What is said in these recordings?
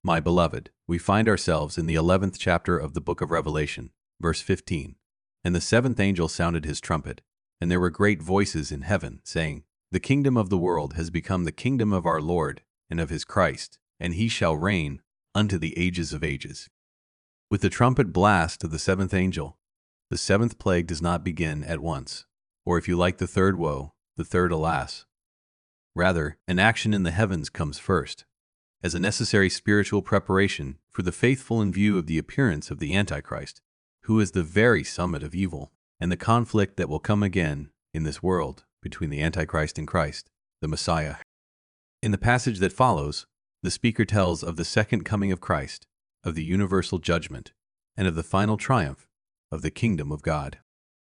My beloved, we find ourselves in the 11th chapter of the book of Revelation, verse 15. And the seventh angel sounded his trumpet, and there were great voices in heaven, saying, The kingdom of the world has become the kingdom of our Lord and of his Christ, and he shall reign unto the ages of ages. With the trumpet blast of the seventh angel, the seventh plague does not begin at once, or if you like the third woe, the third alas. Rather, an action in the heavens comes first, as a necessary spiritual preparation for the faithful in view of the appearance of the Antichrist, who is the very summit of evil, and the conflict that will come again in this world between the Antichrist and Christ, the Messiah. In the passage that follows, the speaker tells of the second coming of Christ, of the universal judgment, and of the final triumph of the kingdom of God.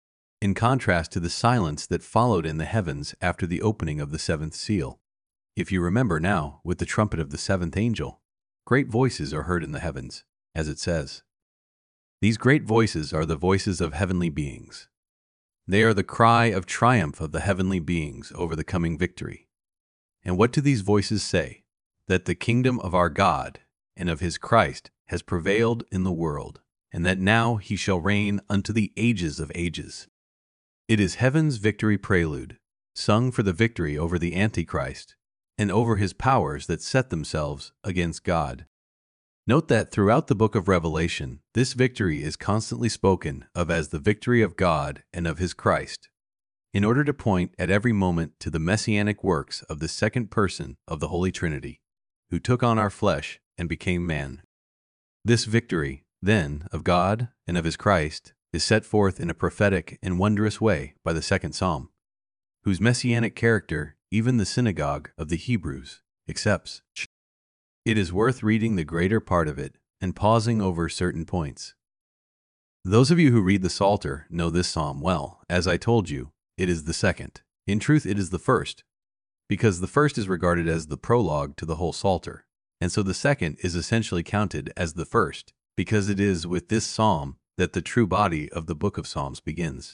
In contrast to the silence that followed in the heavens after the opening of the seventh seal. If you remember now, with the trumpet of the seventh angel, great voices are heard in the heavens, as it says. These great voices are the voices of heavenly beings. They are the cry of triumph of the heavenly beings over the coming victory. And what do these voices say? That the kingdom of our God and of his Christ has prevailed in the world, and that now he shall reign unto the ages of ages. It is heaven's victory prelude, sung for the victory over the Antichrist and over his powers that set themselves against God. Note that throughout the book of Revelation, this victory is constantly spoken of as the victory of God and of his Christ, in order to point at every moment to the messianic works of the second person of the Holy Trinity, who took on our flesh and became man. This victory, then, of God and of his Christ, is set forth in a prophetic and wondrous way by the second psalm, whose messianic character even the synagogue of the Hebrews accepts. It is worth reading the greater part of it and pausing over certain points. Those of you who read the Psalter know this psalm well. As I told you, it is the second. In truth, it is the first, because the first is regarded as the prologue to the whole Psalter, and so the second is essentially counted as the first, because it is with this psalm that the true body of the book of Psalms begins.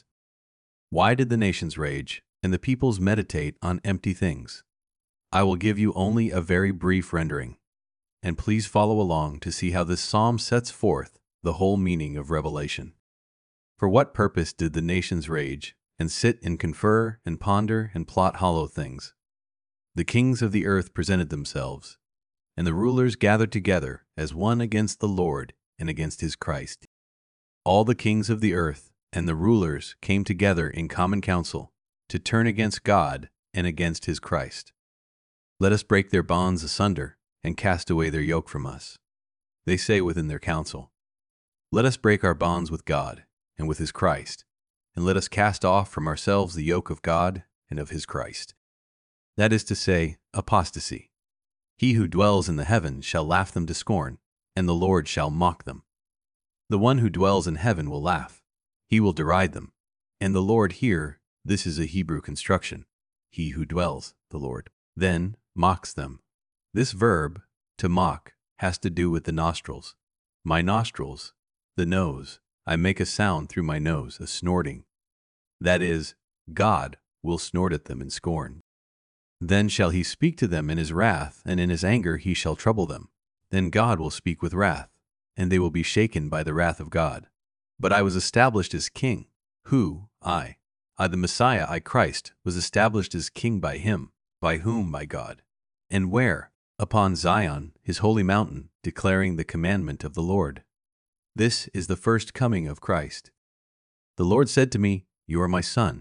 Why did the nations rage, and the peoples meditate on empty things? I will give you only a very brief rendering, and please follow along to see how this psalm sets forth the whole meaning of Revelation. For what purpose did the nations rage, and sit and confer and ponder and plot hollow things? The kings of the earth presented themselves, and the rulers gathered together as one against the Lord and against his Christ. All the kings of the earth and the rulers came together in common council to turn against God and against his Christ. Let us break their bonds asunder and cast away their yoke from us. They say within their council, Let us break our bonds with God and with his Christ, and let us cast off from ourselves the yoke of God and of his Christ. That is to say, apostasy. He who dwells in the heavens shall laugh them to scorn, and the Lord shall mock them. The one who dwells in heaven will laugh. He will deride them. And the Lord here, this is a Hebrew construction. He who dwells, the Lord, then mocks them. This verb, to mock, has to do with the nostrils. My nostrils, the nose. I make a sound through my nose, a snorting. That is, God will snort at them in scorn. Then shall he speak to them in his wrath, and in his anger he shall trouble them. Then God will speak with wrath, and they will be shaken by the wrath of God. But I was established as king. Who? I, the Messiah, I Christ, was established as king by him. By whom? By God. And where? Upon Zion, his holy mountain, declaring the commandment of the Lord. This is the first coming of Christ. The Lord said to me, You are my son.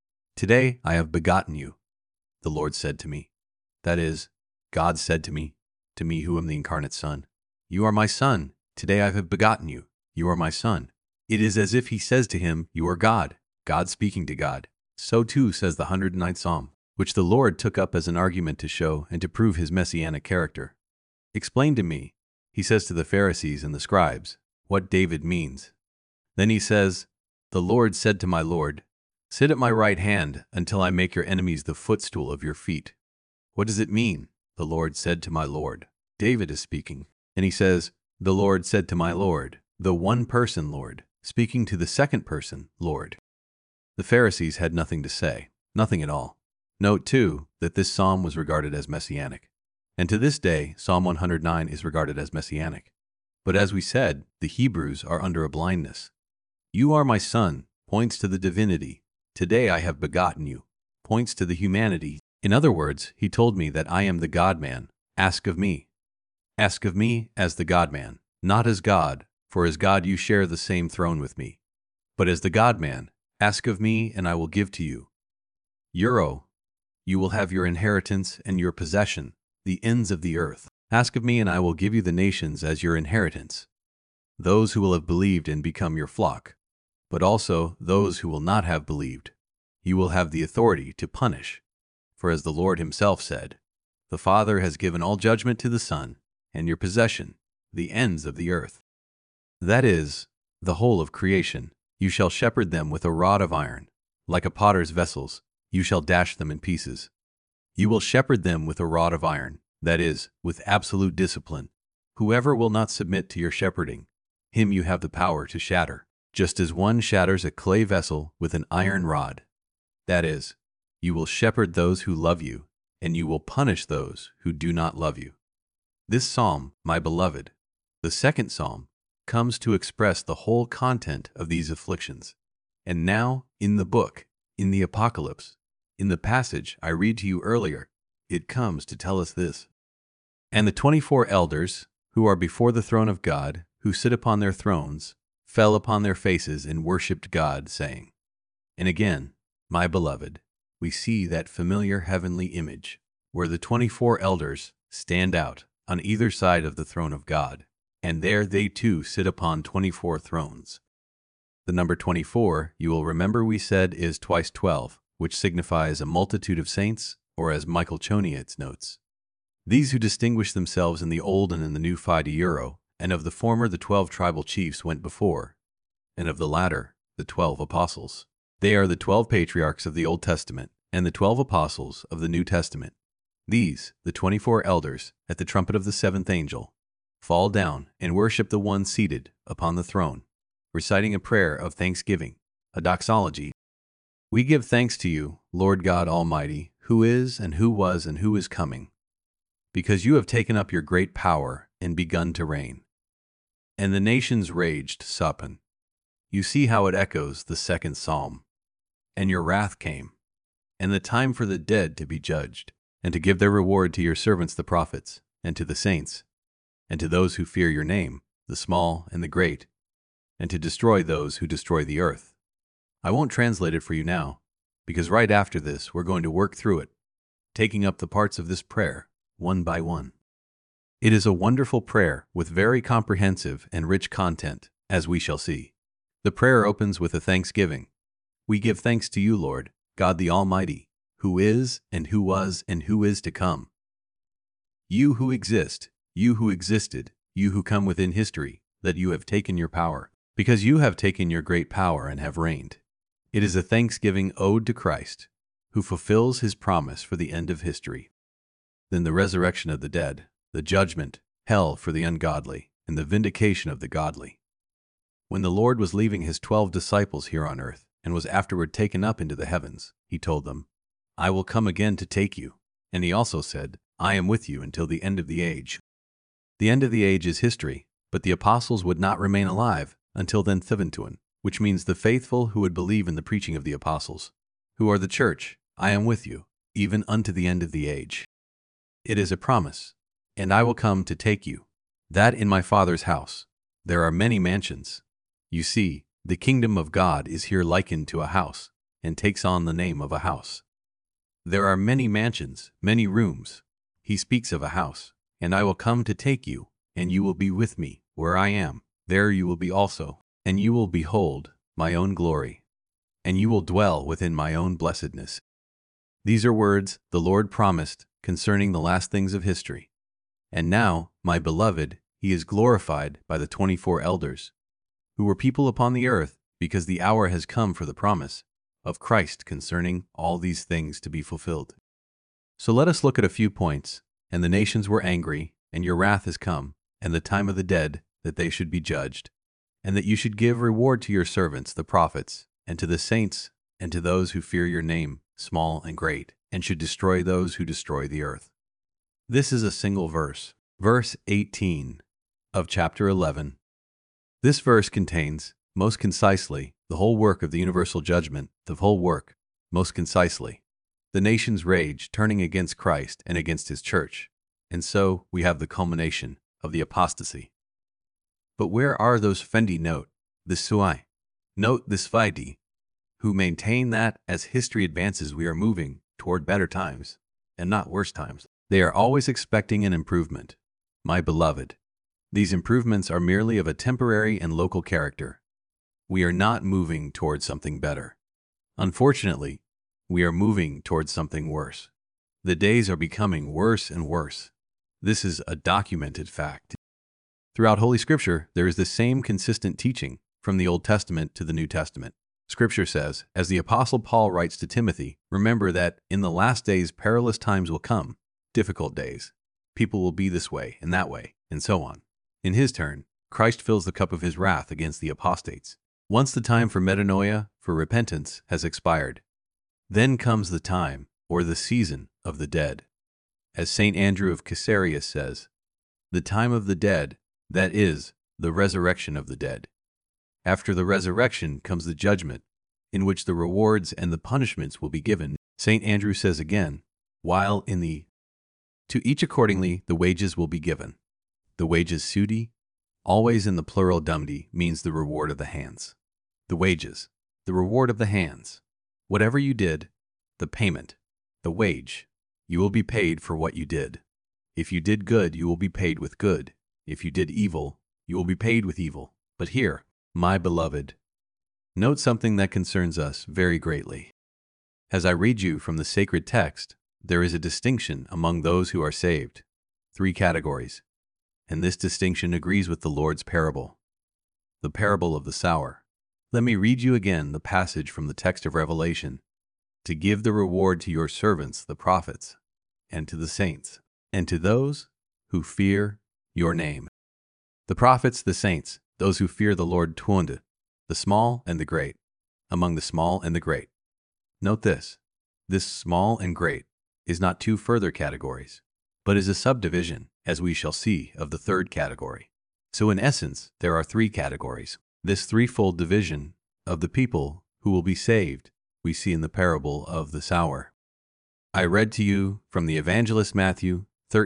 Today I have begotten you. The Lord said to me. That is, God said to me who am the incarnate Son, You are my son. Today I have begotten you. You are my son. It is as if he says to him, You are God, God speaking to God. So too says the 109th Psalm, which the Lord took up as an argument to show and to prove his messianic character. Explain to me, he says to the Pharisees and the scribes, what David means. Then he says, The Lord said to my Lord, Sit at my right hand until I make your enemies the footstool of your feet. What does it mean? The Lord said to my Lord. David is speaking, and he says, The Lord said to my Lord, the one person Lord, speaking to the second person Lord. The Pharisees had nothing to say, nothing at all. Note, too, that this psalm was regarded as messianic. And to this day, Psalm 109 is regarded as messianic. But as we said, the Hebrews are under a blindness. You are my son points to the divinity. Today I have begotten you points to the humanity. In other words, he told me that I am the God-man. Ask of me. Ask of me as the God-man, not as God, for as God you share the same throne with me. But as the God-man, ask of me and I will give to you. Euro, you will have your inheritance and your possession, the ends of the earth. Ask of me and I will give you the nations as your inheritance. Those who will have believed and become your flock, but also those who will not have believed. You will have the authority to punish. For as the Lord himself said, the Father has given all judgment to the Son, and your possession, the ends of the earth. That is, the whole of creation. You shall shepherd them with a rod of iron. Like a potter's vessels, you shall dash them in pieces. You will shepherd them with a rod of iron, that is, with absolute discipline. Whoever will not submit to your shepherding, him you have the power to shatter, just as one shatters a clay vessel with an iron rod. That is, you will shepherd those who love you, and you will punish those who do not love you. This psalm, my beloved, the second psalm, comes to express the whole content of these afflictions. And now, in the book, in the Apocalypse, in the passage I read to you earlier, it comes to tell us this. And the 24 elders, who are before the throne of God, who sit upon their thrones, fell upon their faces and worshipped God, saying, and again, my beloved, we see that familiar heavenly image, where the 24 elders stand out on either side of the throne of God, and there they too sit upon 24 thrones. The number 24, you will remember we said, is twice 12, which signifies a multitude of saints, or as Michael Chonietz notes, these who distinguished themselves in the old and in the new Fide Euro, and of the former the 12 tribal chiefs went before, and of the latter the 12 apostles. They are the 12 patriarchs of the Old Testament and the 12 apostles of the New Testament. These, the 24 elders, at the trumpet of the seventh angel, fall down and worship the one seated upon the throne, reciting a prayer of thanksgiving, a doxology. We give thanks to you, Lord God Almighty, who is and who was and who is coming, because you have taken up your great power and begun to reign. And the nations raged, Suppan. You see how it echoes the second psalm. And your wrath came, and the time for the dead to be judged, and to give their reward to your servants the prophets, and to the saints, and to those who fear your name, the small and the great, and to destroy those who destroy the earth. I won't translate it for you now, because right after this we're going to work through it, taking up the parts of this prayer, one by one. It is a wonderful prayer with very comprehensive and rich content, as we shall see. The prayer opens with a thanksgiving. We give thanks to you, Lord, God the Almighty, who is and who was and who is to come. You who exist, you who existed, you who come within history, that you have taken your power, because you have taken your great power and have reigned. It is a thanksgiving ode to Christ, who fulfills his promise for the end of history. Then the resurrection of the dead, the judgment, hell for the ungodly, and the vindication of the godly. When the Lord was leaving his 12 disciples here on earth, and was afterward taken up into the heavens, he told them, I will come again to take you. And he also said, I am with you until the end of the age. The end of the age is history, but the apostles would not remain alive until then Thiventuin, which means the faithful who would believe in the preaching of the apostles, who are the church. I am with you, even unto the end of the age. It is a promise, and I will come to take you, that in my Father's house there are many mansions. You see, the kingdom of God is here likened to a house, and takes on the name of a house. There are many mansions, many rooms. He speaks of a house, and I will come to take you, and you will be with me, where I am. There you will be also, and you will behold my own glory, and you will dwell within my own blessedness. These are words the Lord promised concerning the last things of history. And now, my beloved, he is glorified by the 24 elders, who were people upon the earth, because the hour has come for the promise of Christ concerning all these things to be fulfilled. So let us look at a few points. And the nations were angry, and your wrath is come, and the time of the dead, that they should be judged, and that you should give reward to your servants, the prophets, and to the saints, and to those who fear your name, small and great, and should destroy those who destroy the earth. This is a single verse, verse 18 of chapter 11. This verse contains, most concisely, the whole work of the universal judgment, the whole work, most concisely, the nation's rage turning against Christ and against his church. And so we have the culmination of the apostasy. But where are those Fendi note, the Suai, note this Vaidi, who maintain that as history advances we are moving toward better times and not worse times? They are always expecting an improvement. My beloved, these improvements are merely of a temporary and local character. We are not moving towards something better. Unfortunately, we are moving towards something worse. The days are becoming worse and worse. This is a documented fact. Throughout Holy Scripture, there is the same consistent teaching from the Old Testament to the New Testament. Scripture says, as the Apostle Paul writes to Timothy, remember that in the last days perilous times will come, difficult days. People will be this way and that way, and so on. In his turn, Christ fills the cup of his wrath against the apostates. Once the time for metanoia, for repentance, has expired, then comes the time, or the season, of the dead. As St. Andrew of Caesarea says, the time of the dead, that is, the resurrection of the dead. After the resurrection comes the judgment, in which the rewards and the punishments will be given. St. Andrew says again, while in the to each accordingly the wages will be given. The wages sudi, always in the plural dumdi, means the reward of the hands. The wages, the reward of the hands. Whatever you did, the payment, the wage, you will be paid for what you did. If you did good, you will be paid with good. If you did evil, you will be paid with evil. But here, my beloved, note something that concerns us very greatly. As I read you from the sacred text, there is a distinction among those who are saved. 3 categories. And this distinction agrees with the Lord's parable, the parable of the sower. Let me read you again the passage from the text of Revelation. To give the reward to your servants, the prophets, and to the saints, and to those who fear your name. The prophets, the saints, those who fear the Lord Tuonde, the small and the great, among the small and the great. Note this small and great is not 2 further categories, but is a subdivision, as we shall see, of the 3rd category. So in essence, there are 3 categories. This threefold division of the people who will be saved, we see in the parable of the sower. I read to you from the evangelist Matthew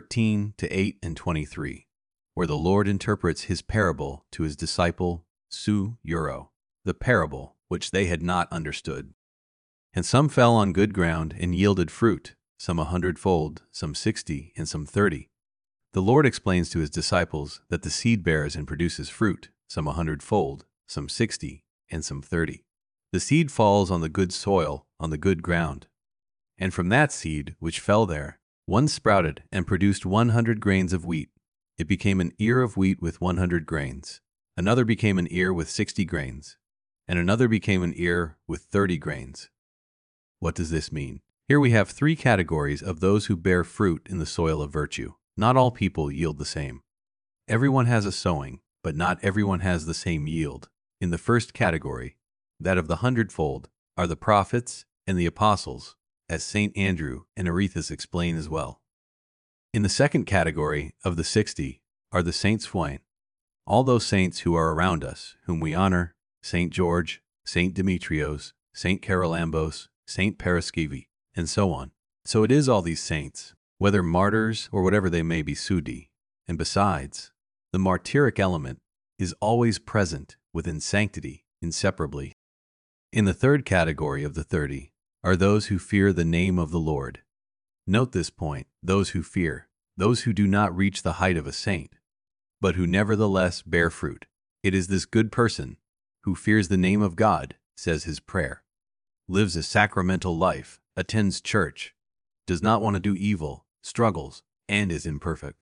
13:8 and 23, where the Lord interprets his parable to his disciple Su Euro, the parable which they had not understood. And some fell on good ground and yielded fruit, some 100-fold, some 60, and some 30. The Lord explains to his disciples that the seed bears and produces fruit, some 100-fold, some 60, and some 30. The seed falls on the good soil, on the good ground. And from that seed which fell there, one sprouted and produced 100 grains of wheat. It became an ear of wheat with 100 grains. Another became an ear with 60 grains. And another became an ear with 30 grains. What does this mean? Here we have 3 categories of those who bear fruit in the soil of virtue. Not all people yield the same. Everyone has a sowing, but not everyone has the same yield. In the first category, that of the 100-fold, are the prophets and the apostles, as St. Andrew and Arethes explain as well. In the second category of the 60 are the saints Fwine, all those saints who are around us, whom we honor, St. George, St. Demetrios, St. Charalambos, St. Paraskevi, and so on. So it is all these saints, whether martyrs or whatever they may be sudi. And besides, the martyric element is always present within sanctity inseparably. In the third category of the 30 are those who fear the name of the Lord. Note this point, those who fear, those who do not reach the height of a saint, but who nevertheless bear fruit. It is this good person who fears the name of God, says his prayer, lives a sacramental life, attends church, does not want to do evil, struggles, and is imperfect.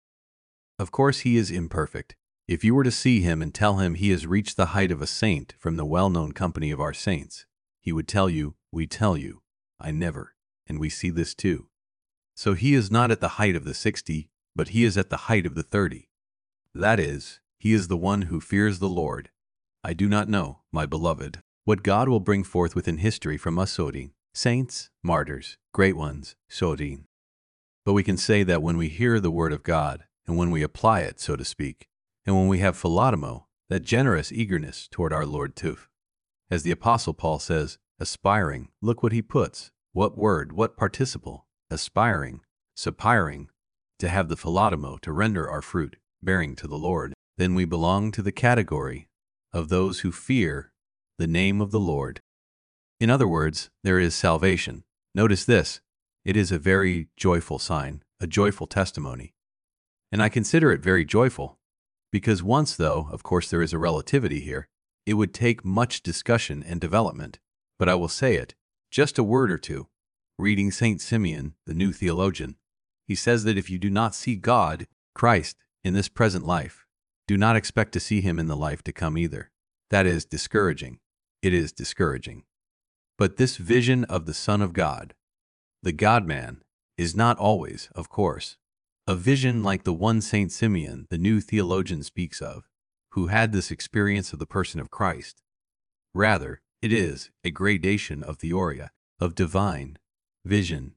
Of course he is imperfect. If you were to see him and tell him he has reached the height of a saint from the well-known company of our saints, he would tell you, we tell you, I never, and we see this too. So he is not at the height of the 60, but he is at the height of the 30. That is, he is the one who fears the Lord. I do not know, my beloved, what God will bring forth within history from us Sodin, saints, martyrs, great ones, Sodin. But we can say that when we hear the word of God, and when we apply it, so to speak, and when we have philatimo, that generous eagerness toward our Lord too. As the Apostle Paul says, aspiring, look what he puts. What word, what participle? Aspiring, supiring, to have the philatimo to render our fruit, bearing to the Lord. Then we belong to the category of those who fear the name of the Lord. In other words, there is salvation. Notice this. It is a very joyful sign, a joyful testimony. And I consider it very joyful, because once, though, of course there is a relativity here, it would take much discussion and development. But I will say it, just a word or two. Reading St. Simeon, the new theologian, he says that if you do not see God, Christ, in this present life, do not expect to see him in the life to come either. That is discouraging. It is discouraging. But this vision of the Son of God, the God-man, is not always, of course, a vision like the one St. Simeon, the new theologian, speaks of, who had this experience of the person of Christ. Rather, it is a gradation of theoria, of divine vision.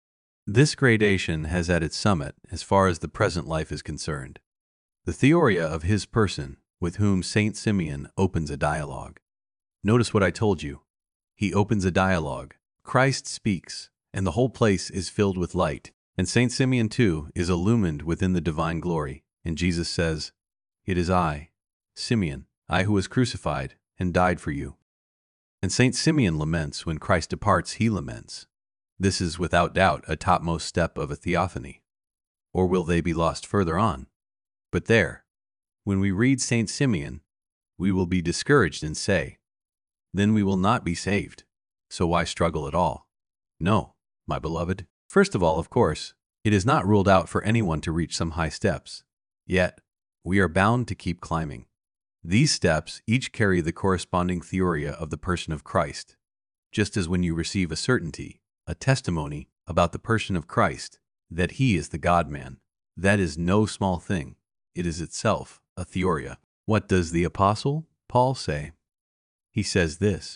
This gradation has at its summit, as far as the present life is concerned, the theoria of his person, with whom St. Simeon opens a dialogue. Notice what I told you. He opens a dialogue. Christ speaks, and the whole place is filled with light. And St. Simeon, too, is illumined within the divine glory. And Jesus says, "It is I, Simeon, I who was crucified and died for you." And St. Simeon laments when Christ departs, he laments. This is without doubt a topmost step of a theophany. Or will they be lost further on? But there, when we read St. Simeon, we will be discouraged and say, then we will not be saved. So why struggle at all? No, my beloved. First of all, of course, it is not ruled out for anyone to reach some high steps. Yet, we are bound to keep climbing. These steps each carry the corresponding theoria of the person of Christ, just as when you receive a certainty, a testimony about the person of Christ, that he is the God-man. That is no small thing. It is itself a theoria. What does the Apostle Paul say? He says this: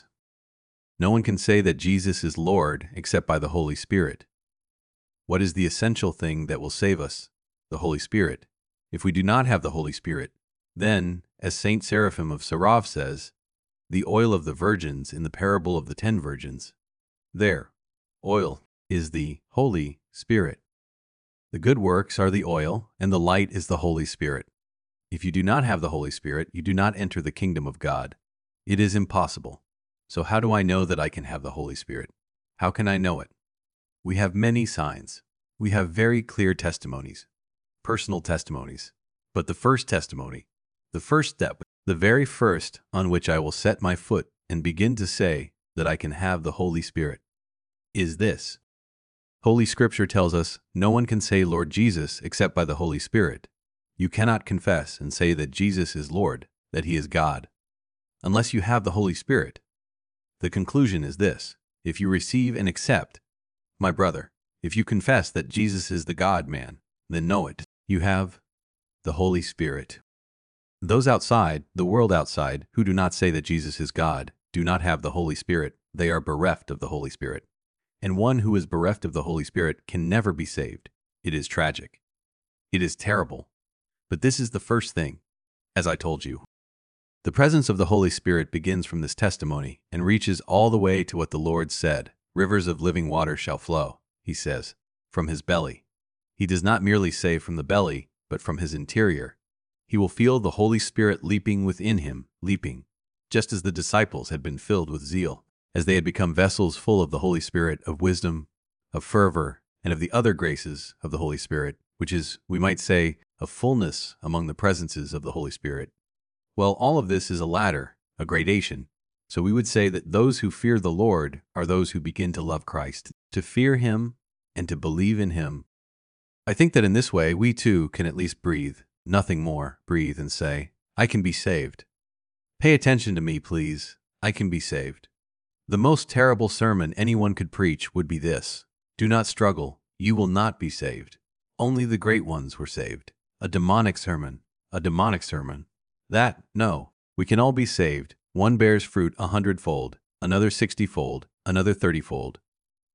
no one can say that Jesus is Lord except by the Holy Spirit. What is the essential thing that will save us? The Holy Spirit. If we do not have the Holy Spirit, then, as Saint Seraphim of Sarov says, the oil of the virgins in the parable of the 10 virgins, there, oil is the Holy Spirit. The good works are the oil, and the light is the Holy Spirit. If you do not have the Holy Spirit, you do not enter the kingdom of God. It is impossible. So how do I know that I can have the Holy Spirit? How can I know it? We have many signs. We have very clear testimonies, personal testimonies. But the first testimony, the first step, the very first on which I will set my foot and begin to say that I can have the Holy Spirit, is this. Holy Scripture tells us no one can say Lord Jesus except by the Holy Spirit. You cannot confess and say that Jesus is Lord, that he is God, unless you have the Holy Spirit. The conclusion is this: if you receive and accept, my brother, if you confess that Jesus is the God-man, then know it. You have the Holy Spirit. Those outside, the world outside, who do not say that Jesus is God, do not have the Holy Spirit. They are bereft of the Holy Spirit. And one who is bereft of the Holy Spirit can never be saved. It is tragic. It is terrible. But this is the first thing, as I told you. The presence of the Holy Spirit begins from this testimony and reaches all the way to what the Lord said. Rivers of living water shall flow, he says, from his belly. He does not merely say from the belly, but from his interior. He will feel the Holy Spirit leaping within him, leaping, just as the disciples had been filled with zeal, as they had become vessels full of the Holy Spirit, of wisdom, of fervor, and of the other graces of the Holy Spirit, which is, we might say, a fullness among the presences of the Holy Spirit. Well, all of this is a ladder, a gradation. So we would say that those who fear the Lord are those who begin to love Christ, to fear him and to believe in him. I think that in this way we too can at least breathe, nothing more, breathe and say, I can be saved. Pay attention to me, please. I can be saved. The most terrible sermon anyone could preach would be this: do not struggle, you will not be saved. Only the great ones were saved. A demonic sermon, a demonic sermon. That, no, we can all be saved. One bears fruit 100-fold, another 60-fold, another 30-fold.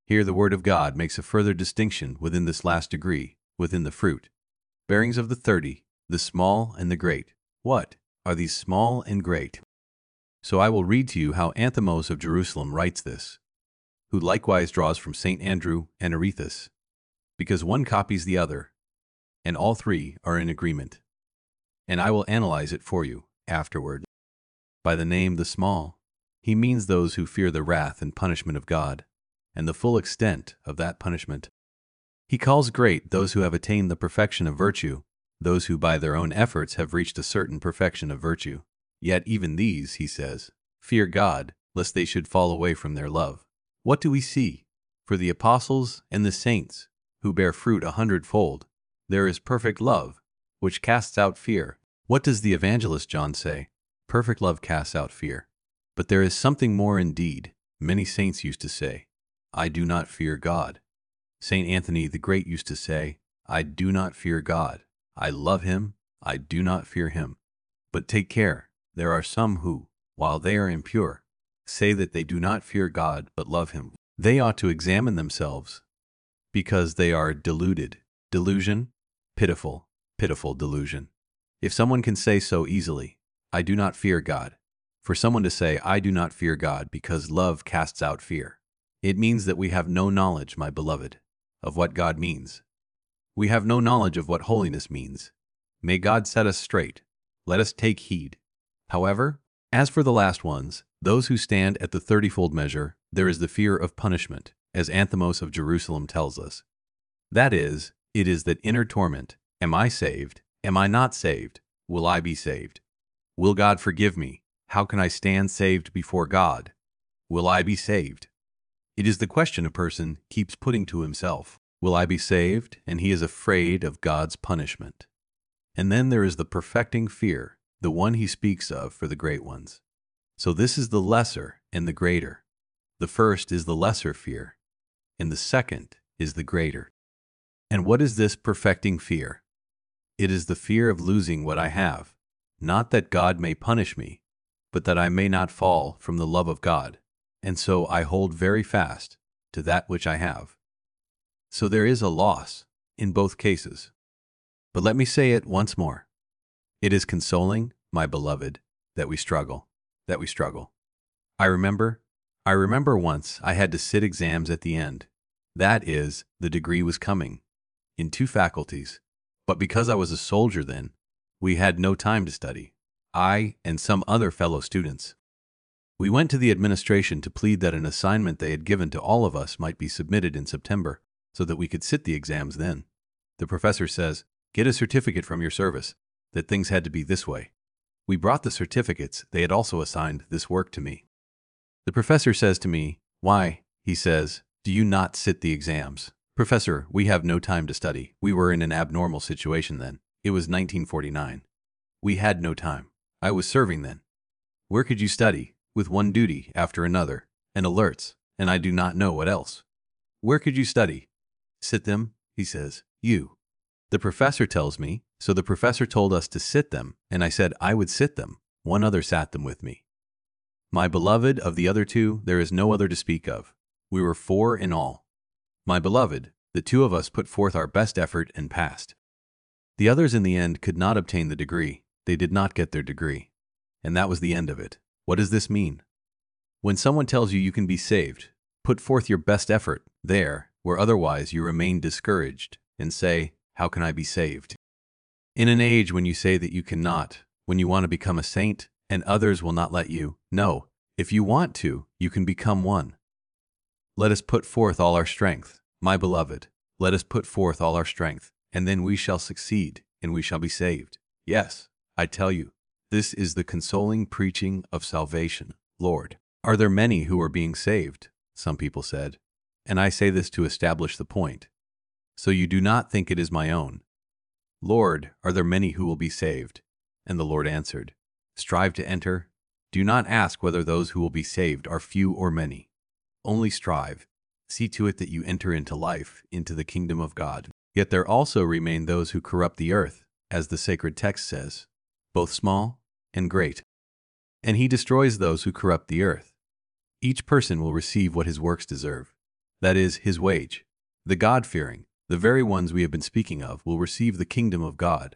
Here the Word of God makes a further distinction within this last degree, within the fruit. Bearings of the 30, the small and the great. What are these small and great? So I will read to you how Anthemos of Jerusalem writes this, who likewise draws from St. Andrew and Arethes, because one copies the other, and all three are in agreement. And I will analyze it for you afterward. By the name the small, he means those who fear the wrath and punishment of God, and the full extent of that punishment. He calls great those who have attained the perfection of virtue, those who by their own efforts have reached a certain perfection of virtue. Yet even these, he says, fear God, lest they should fall away from their love. What do we see? For the apostles and the saints, who bear fruit 100-fold, there is perfect love, which casts out fear. What does the evangelist John say? Perfect love casts out fear. But there is something more indeed. Many saints used to say, I do not fear God. Saint Anthony the Great used to say, I do not fear God. I love him. I do not fear him. But take care. There are some who, while they are impure, say that they do not fear God but love him. They ought to examine themselves, because they are deluded. Delusion? Pitiful, pitiful delusion. If someone can say so easily, I do not fear God, for someone to say, I do not fear God because love casts out fear, it means that we have no knowledge, my beloved, of what God means. We have no knowledge of what holiness means. May God set us straight. Let us take heed. However, as for the last ones, those who stand at the 30-fold measure, there is the fear of punishment, as Anthemos of Jerusalem tells us. That is, it is that inner torment. Am I saved? Am I not saved? Will I be saved? Will God forgive me? How can I stand saved before God? Will I be saved? It is the question a person keeps putting to himself. Will I be saved? And he is afraid of God's punishment. And then there is the perfecting fear, the one he speaks of for the great ones. So this is the lesser and the greater. The first is the lesser fear, and the second is the greater. And what is this perfecting fear? It is the fear of losing what I have, not that God may punish me, but that I may not fall from the love of God, and so I hold very fast to that which I have. So there is a loss in both cases. But let me say it once more. It is consoling, my beloved, that we struggle. I remember once I had to sit exams at the end. That is, the degree was coming, in 2 faculties. But because I was a soldier then, we had no time to study. I and some other fellow students. We went to the administration to plead that an assignment they had given to all of us might be submitted in September, so that we could sit the exams then. The professor says, get a certificate from your service, that things had to be this way. We brought the certificates. They had also assigned this work to me. The professor says to me, why, he says, do you not sit the exams? Professor, we have no time to study. We were in an abnormal situation then. It was 1949. We had no time. I was serving then. Where could you study, with one duty after another, and alerts, and I do not know what else? Where could you study? Sit them, he says, you. The professor tells me, so the professor told us to sit them, and I said I would sit them. One other sat them with me. My beloved, of the other 2, there is no other to speak of. We were 4 in all. My beloved, the 2 of us put forth our best effort and passed. The others in the end could not obtain the degree. They did not get their degree. And that was the end of it. What does this mean? When someone tells you you can be saved, put forth your best effort there, where otherwise you remain discouraged, and say, how can I be saved? In an age when you say that you cannot, when you want to become a saint, and others will not let you, no, if you want to, you can become one. Let us put forth all our strength, my beloved, let us put forth all our strength, and then we shall succeed, and we shall be saved. Yes, I tell you, this is the consoling preaching of salvation. Lord, are there many who are being saved? Some people said. And I say this to establish the point. So you do not think it is my own. Lord, are there many who will be saved? And the Lord answered, strive to enter. Do not ask whether those who will be saved are few or many. Only strive. See to it that you enter into life, into the kingdom of God. Yet there also remain those who corrupt the earth, as the sacred text says, both small and great. And he destroys those who corrupt the earth. Each person will receive what his works deserve. that is, his wage. The God-fearing, the very ones we have been speaking of, will receive the kingdom of God.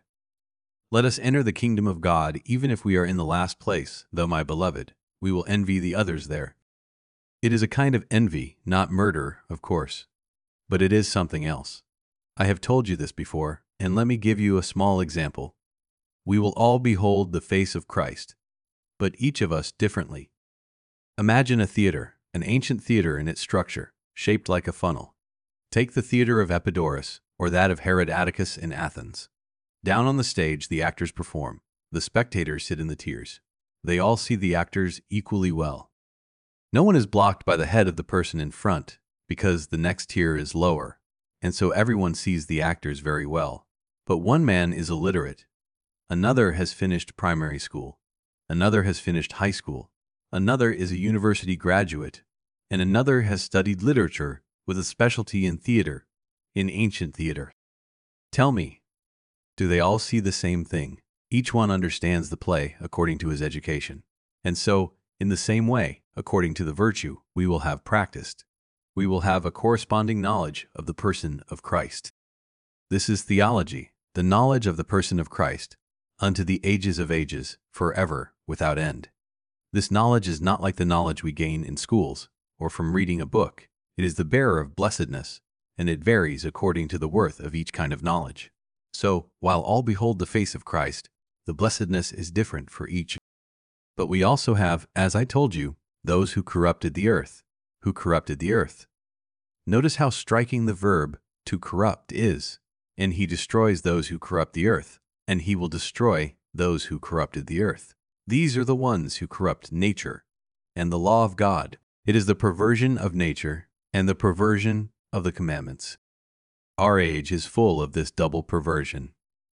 Let us enter the kingdom of God even if we are in the last place, though, my beloved, we will envy the others there. It is a kind of envy, not murder, of course, but it is something else. I have told you this before, and let me give you a small example. We will all behold the face of Christ, but each of us differently. Imagine a theater, an ancient theater in its structure, shaped like a funnel. Take the theater of Epidaurus, or that of Herod Atticus in Athens. Down on the stage, the actors perform. The spectators sit in the tiers. They all see the actors equally well. No one is blocked by the head of the person in front, because the next tier is lower, and so everyone sees the actors very well. But one man is illiterate. Another has finished primary school. Another has finished high school. Another is a university graduate. And another has studied literature with a specialty in theater, in ancient theater. Tell me, do they all see the same thing? Each one understands the play according to his education. And so, in the same way, according to the virtue we will have practiced, we will have a corresponding knowledge of the person of Christ. This is theology, the knowledge of the person of Christ, unto the ages of ages, forever, without end. This knowledge is not like the knowledge we gain in schools, or from reading a book. It is the bearer of blessedness, and it varies according to the worth of each kind of knowledge. So, while all behold the face of Christ, the blessedness is different for each. But we also have, as I told you, those who corrupted the earth. Who corrupted the earth? Notice how striking the verb to corrupt is. And he destroys those who corrupt the earth, and he will destroy those who corrupted the earth. These are the ones who corrupt nature and the law of God. It is the perversion of nature and the perversion of the commandments. Our age is full of this double perversion.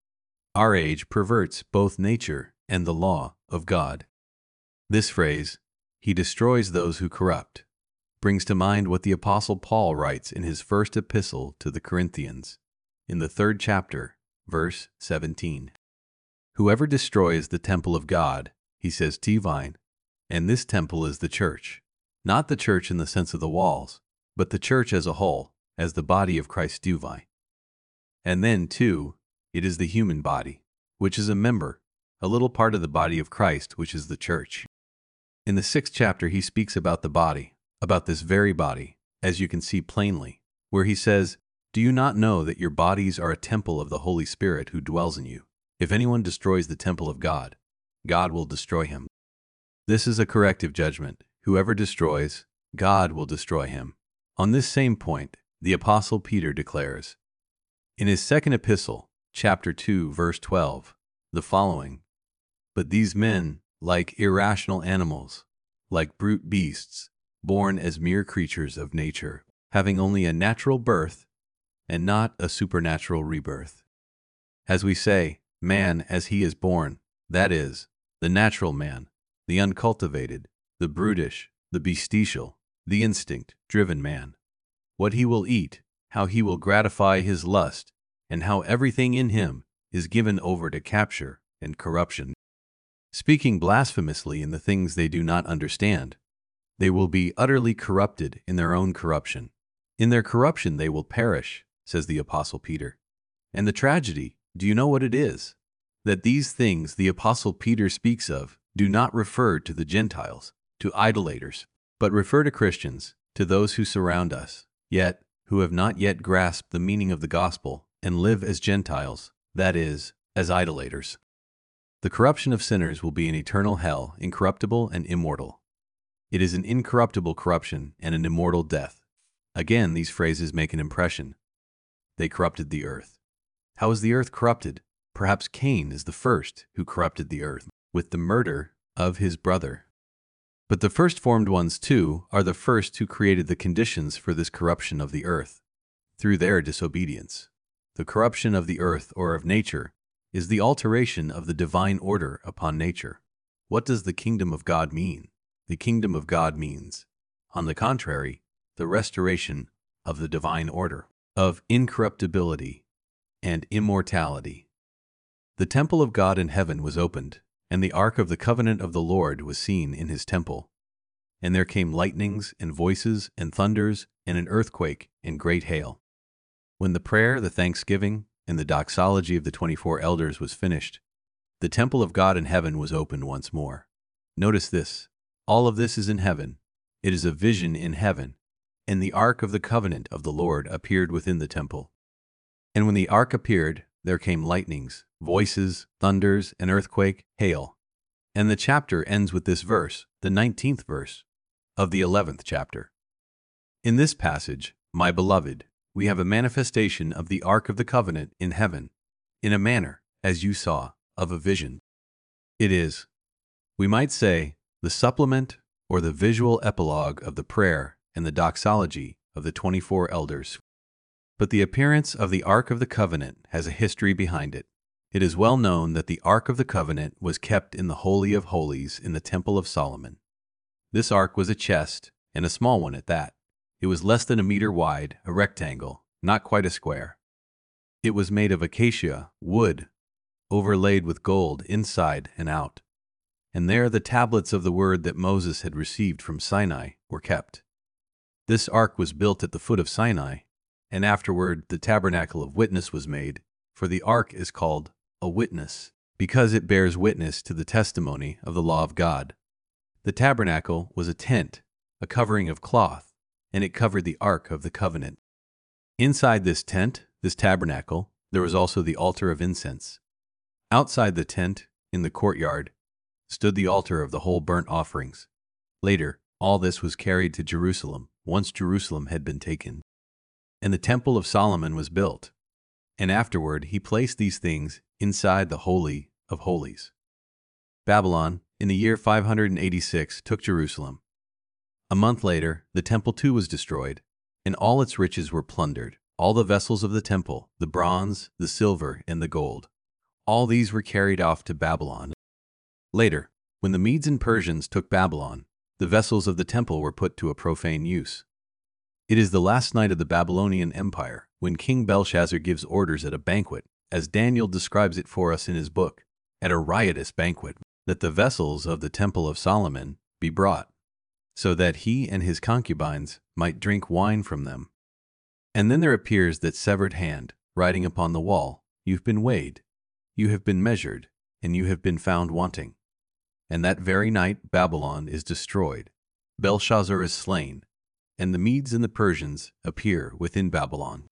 Our age perverts both nature and the law of God. This phrase, he destroys those who corrupt, brings to mind what the Apostle Paul writes in his first epistle to the Corinthians, in the 3rd chapter, verse 17. Whoever destroys the temple of God, he says Tevine, and this temple is the church. Not the church in the sense of the walls, but the church as a whole, as the body of Christ Tevine. And then, too, it is the human body, which is a member, a little part of the body of Christ, which is the church. In the 6th chapter, he speaks about the body, about this very body, as you can see plainly, where he says, "Do you not know that your bodies are a temple of the Holy Spirit who dwells in you? If anyone destroys the temple of God, God will destroy him." This is a corrective judgment. Whoever destroys, God will destroy him. On this same point, the Apostle Peter declares, in his 2nd epistle, chapter 2, verse 12, the following: "But these men, like irrational animals, like brute beasts, born as mere creatures of nature, having only a natural birth, and not a supernatural rebirth." As we say, man as he is born, that is, the natural man, the uncultivated, the brutish, the bestial, the instinct-driven man. What he will eat, how he will gratify his lust, and how everything in him is given over to capture and corruption. Speaking blasphemously in the things they do not understand, they will be utterly corrupted in their own corruption. In their corruption they will perish, says the Apostle Peter. And the tragedy, do you know what it is? That these things the Apostle Peter speaks of do not refer to the Gentiles, to idolaters, but refer to Christians, to those who surround us, yet who have not yet grasped the meaning of the gospel and live as Gentiles, that is, as idolaters. The corruption of sinners will be an eternal hell, incorruptible and immortal. It is an incorruptible corruption and an immortal death. Again, these phrases make an impression. They corrupted the earth. How is the earth corrupted? Perhaps Cain is the first who corrupted the earth with the murder of his brother. But the first formed ones, too, are the first who created the conditions for this corruption of the earth, through their disobedience. The corruption of the earth or of nature is the alteration of the divine order upon nature. What does the kingdom of God mean? The kingdom of God means, on the contrary, the restoration of the divine order, of incorruptibility and immortality. The temple of God in heaven was opened, and the ark of the covenant of the Lord was seen in his temple. And there came lightnings and voices and thunders and an earthquake, and great hail. When the prayer, the thanksgiving, and the doxology of the 24 elders was finished, the temple of God in heaven was opened once more. Notice this. All of this is in heaven. It is a vision in heaven. And the ark of the covenant of the Lord appeared within the temple. And when the ark appeared, there came lightnings, voices, thunders, an earthquake, hail. And the chapter ends with this verse, the 19th verse of the 11th chapter. In this passage, my beloved, we have a manifestation of the ark of the covenant in heaven, in a manner, as you saw, of a vision. It is, we might say, the supplement or the visual epilogue of the prayer and the doxology of the 24 elders. But the appearance of the Ark of the Covenant has a history behind it. It is well known that the Ark of the Covenant was kept in the Holy of Holies in the Temple of Solomon. This ark was a chest, and a small one at that. It was less than a meter wide, a rectangle, not quite a square. It was made of acacia wood, overlaid with gold inside and out. And there the tablets of the word that Moses had received from Sinai were kept. This ark was built at the foot of Sinai, and afterward the tabernacle of witness was made, for the ark is called a witness, because it bears witness to the testimony of the law of God. The tabernacle was a tent, a covering of cloth, and it covered the ark of the covenant. Inside this tent, this tabernacle, there was also the altar of incense. Outside the tent, in the courtyard, stood the altar of the whole burnt offerings. Later, all this was carried to Jerusalem, once Jerusalem had been taken. And the temple of Solomon was built. And afterward he placed these things inside the Holy of Holies. Babylon, in the year 586, took Jerusalem. A month later, the temple too was destroyed, and all its riches were plundered. All the vessels of the temple, the bronze, the silver, and the gold, all these were carried off to Babylon. Later, when the Medes and Persians took Babylon, the vessels of the temple were put to a profane use. It is the last night of the Babylonian Empire, when King Belshazzar gives orders at a banquet, as Daniel describes it for us in his book, at a riotous banquet, that the vessels of the temple of Solomon be brought, so that he and his concubines might drink wine from them. And then there appears that severed hand, writing upon the wall, "You've been weighed, you have been measured, and you have been found wanting." And that very night Babylon is destroyed, Belshazzar is slain, and the Medes and the Persians appear within Babylon.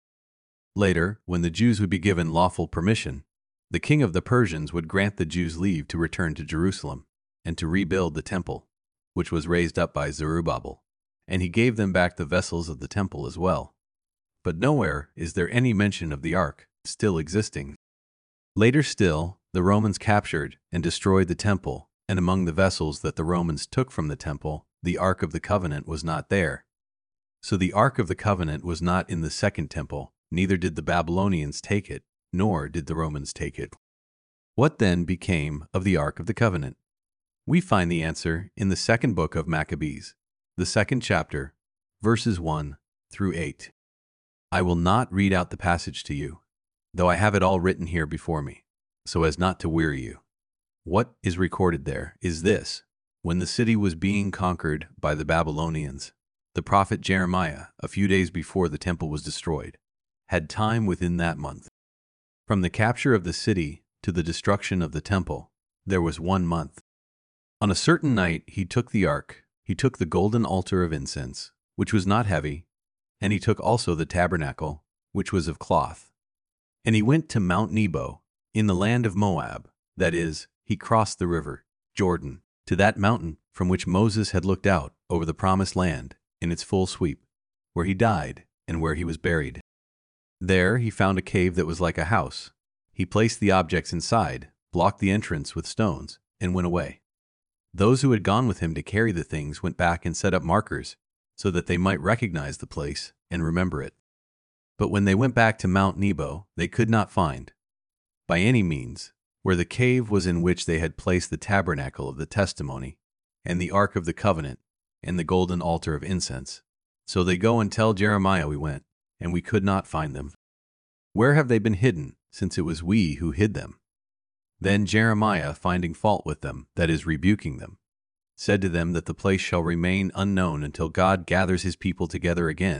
Later, when the Jews would be given lawful permission, the king of the Persians would grant the Jews leave to return to Jerusalem and to rebuild the temple, which was raised up by Zerubbabel, and he gave them back the vessels of the temple as well. But nowhere is there any mention of the ark still existing. Later still, the Romans captured and destroyed the temple, and among the vessels that the Romans took from the temple, the Ark of the Covenant was not there. So the Ark of the Covenant was not in the second temple, neither did the Babylonians take it, nor did the Romans take it. What then became of the Ark of the Covenant? We find the answer in the second book of Maccabees, the second chapter, verses 1 through 8. I will not read out the passage to you, though I have it all written here before me, so as not to weary you. What is recorded there is this: when the city was being conquered by the Babylonians, the prophet Jeremiah, a few days before the temple was destroyed, had time within that month. From the capture of the city to the destruction of the temple, there was 1 month. On a certain night he took the ark, he took the golden altar of incense, which was not heavy, and he took also the tabernacle, which was of cloth. And he went to Mount Nebo, in the land of Moab, that is, he crossed the river Jordan, to that mountain from which Moses had looked out over the promised land in its full sweep, where he died and where he was buried. There he found a cave that was like a house. He placed the objects inside, blocked the entrance with stones, and went away. Those who had gone with him to carry the things went back and set up markers, so that they might recognize the place and remember it. But when they went back to Mount Nebo, they could not find, by any means, where the cave was in which they had placed the tabernacle of the testimony, and the ark of the covenant, and the golden altar of incense. So they go and tell Jeremiah, "We went, and we could not find them. Where have they been hidden, since it was we who hid them?" Then Jeremiah, finding fault with them, that is, rebuking them, said to them that the place shall remain unknown until God gathers his people together again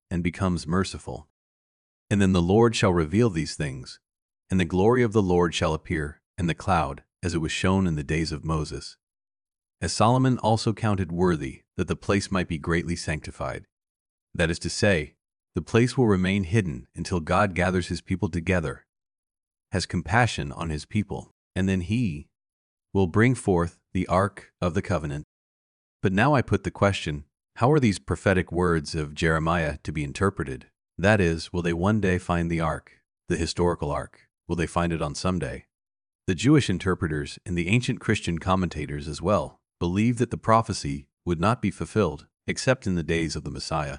and becomes merciful. And then the Lord shall reveal these things, and the glory of the Lord shall appear, and the cloud, as it was shown in the days of Moses. As Solomon also counted worthy that the place might be greatly sanctified. That is to say, the place will remain hidden until God gathers his people together, has compassion on his people, and then he will bring forth the Ark of the Covenant. But now I put the question, how are these prophetic words of Jeremiah to be interpreted? That is, will they one day find the Ark, the historical Ark? Will they find it on some day? The Jewish interpreters and the ancient Christian commentators as well believed that the prophecy would not be fulfilled except in the days of the Messiah.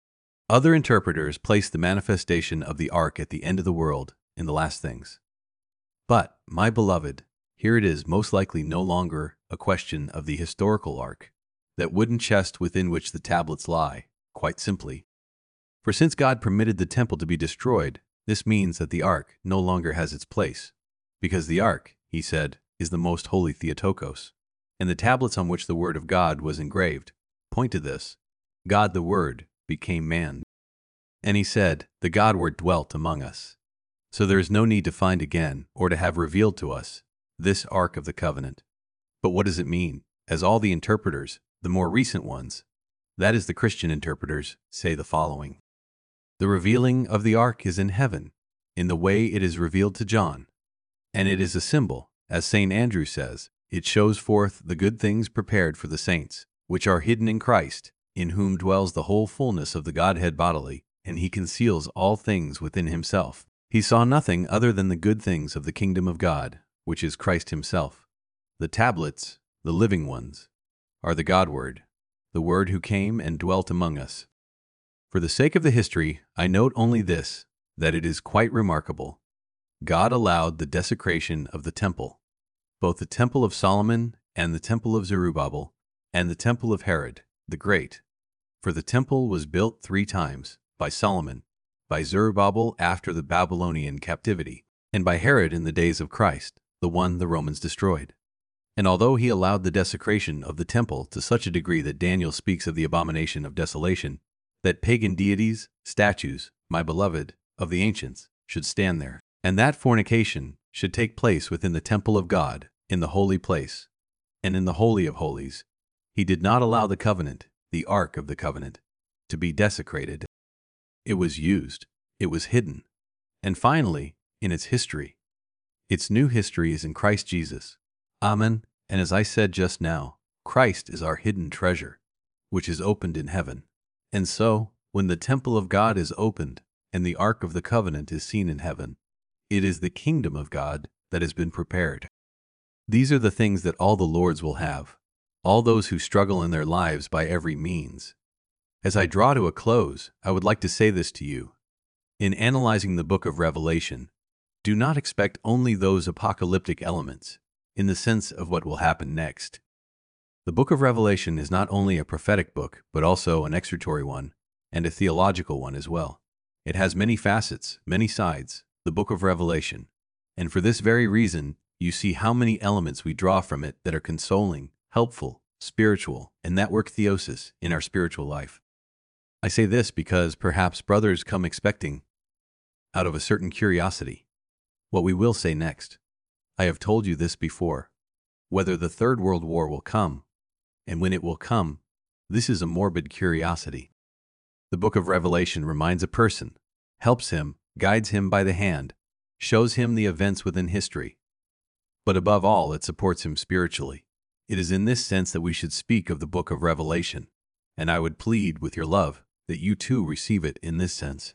Other interpreters placed the manifestation of the Ark at the end of the world in the last things. But, my beloved, here it is most likely no longer a question of the historical Ark, that wooden chest within which the tablets lie, quite simply. For since God permitted the temple to be destroyed, this means that the Ark no longer has its place, because the Ark, he said, is the most holy Theotokos, and the tablets on which the Word of God was engraved point to this. God the Word became man. And he said, the God-Word dwelt among us. So there is no need to find again, or to have revealed to us, this Ark of the Covenant. But what does it mean? As all the interpreters, the more recent ones, that is the Christian interpreters, say the following. The revealing of the Ark is in heaven, in the way it is revealed to John. And it is a symbol, as St. Andrew says, it shows forth the good things prepared for the saints, which are hidden in Christ, in whom dwells the whole fullness of the Godhead bodily, and he conceals all things within himself. He saw nothing other than the good things of the kingdom of God, which is Christ himself. The tablets, the living ones, are the God-Word, the Word who came and dwelt among us. For the sake of the history, I note only this, that it is quite remarkable. God allowed the desecration of the temple, both the temple of Solomon and the temple of Zerubbabel, and the temple of Herod the Great. For the temple was built 3 times, by Solomon, by Zerubbabel after the Babylonian captivity, and by Herod in the days of Christ, the one the Romans destroyed. And although he allowed the desecration of the temple to such a degree that Daniel speaks of the abomination of desolation, that pagan deities, statues, my beloved, of the ancients, should stand there, and that fornication should take place within the temple of God, in the holy place, and in the Holy of Holies, he did not allow the covenant, the Ark of the Covenant, to be desecrated. It was used, it was hidden, and finally, in its history. Its new history is in Christ Jesus. Amen. And as I said just now, Christ is our hidden treasure, which is opened in heaven. And so, when the temple of God is opened, and the Ark of the Covenant is seen in heaven, it is the kingdom of God that has been prepared. These are the things that all the lords will have, all those who struggle in their lives by every means. As I draw to a close, I would like to say this to you. In analyzing the book of Revelation, do not expect only those apocalyptic elements, in the sense of what will happen next. The book of Revelation is not only a prophetic book, but also an exhortatory one, and a theological one as well. It has many facets, many sides, the book of Revelation, and for this very reason, you see how many elements we draw from it that are consoling, helpful, spiritual, and that work theosis in our spiritual life. I say this because perhaps brothers come expecting, out of a certain curiosity, what we will say next. I have told you this before, whether the Third World War will come, and when it will come, this is a morbid curiosity. The book of Revelation reminds a person, helps him, guides him by the hand, shows him the events within history. But above all, it supports him spiritually. It is in this sense that we should speak of the book of Revelation, and I would plead with your love that you too receive it in this sense.